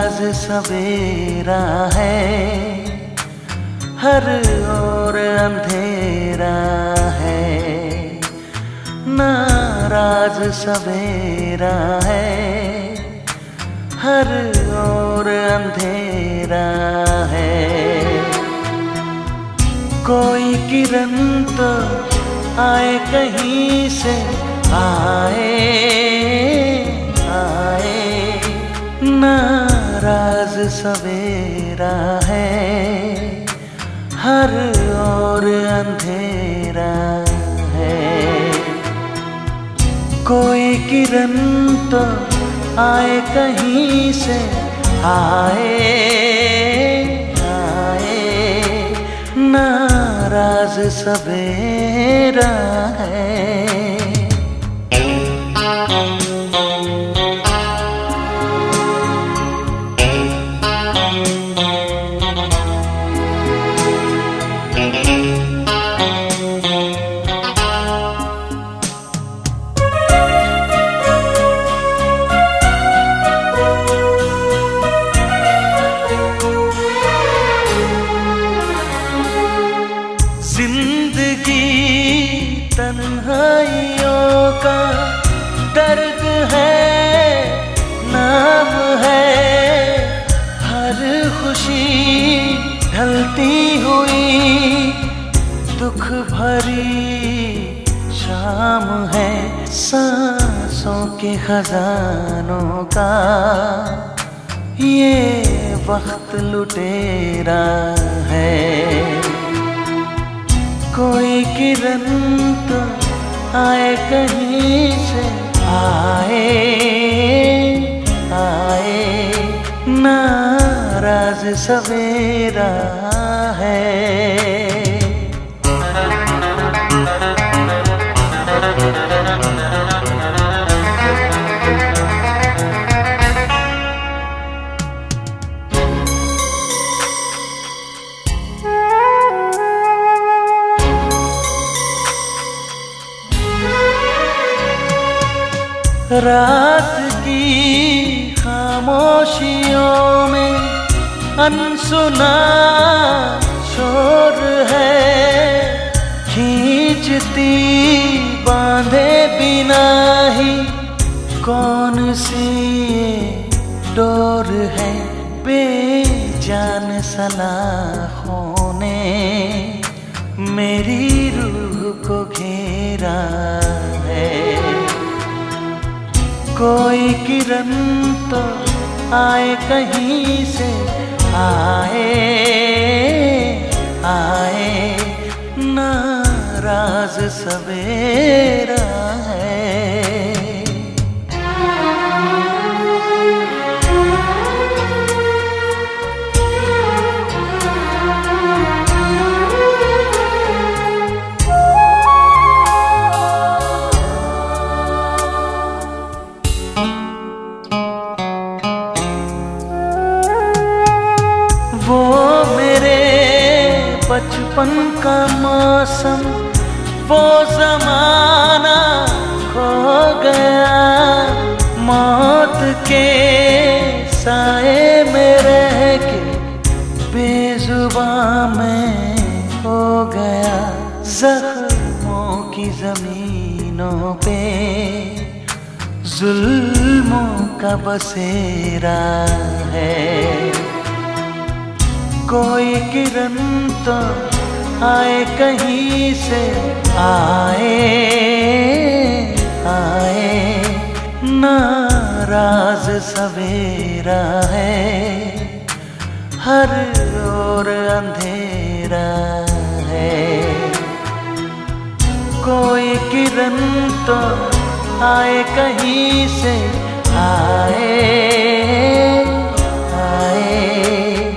राज सवेरा है, हर ओर अंधेरा है। नाराज सवेरा है, हर ओर अंधेरा है। कोई किरण तो आए कहीं से, आए आए। नाराज सवेरा है, हर ओर अंधेरा है। कोई किरण तो आए कहीं से, आए आए। नाराज सवेरा है। जिंदगी तन्हाइयों का दर्द है, नाम है। हर खुशी ढलती हुई दुख भरी शाम है। सांसों के खजानों का ये वक्त लुटेरा है। कोई किरण तो आए कहीं से, आए आए। नाराज सवेरा है। रात की खामोशियों में अनसुना शोर है। खींचती बांधे बिना ही कौन सी ये डोर है। बेजान सलाखों ने मेरी रूह को घेरा है। कोई किरण तो आए कहीं से, आए आए। नाराज सवेरा है। वो मेरे बचपन का मौसम, वो ज़माना खो गया। मौत के साए में रह के बेज़ुबां मैं हो गया। ज़ख्मों की ज़मीनों पे जुल्मों का बसेरा है। कोई किरण तो आए कहीं से, आए आए। नाराज सवेरा है, हर ओर अंधेरा है। कोई किरण तो आए कहीं से, आए आए।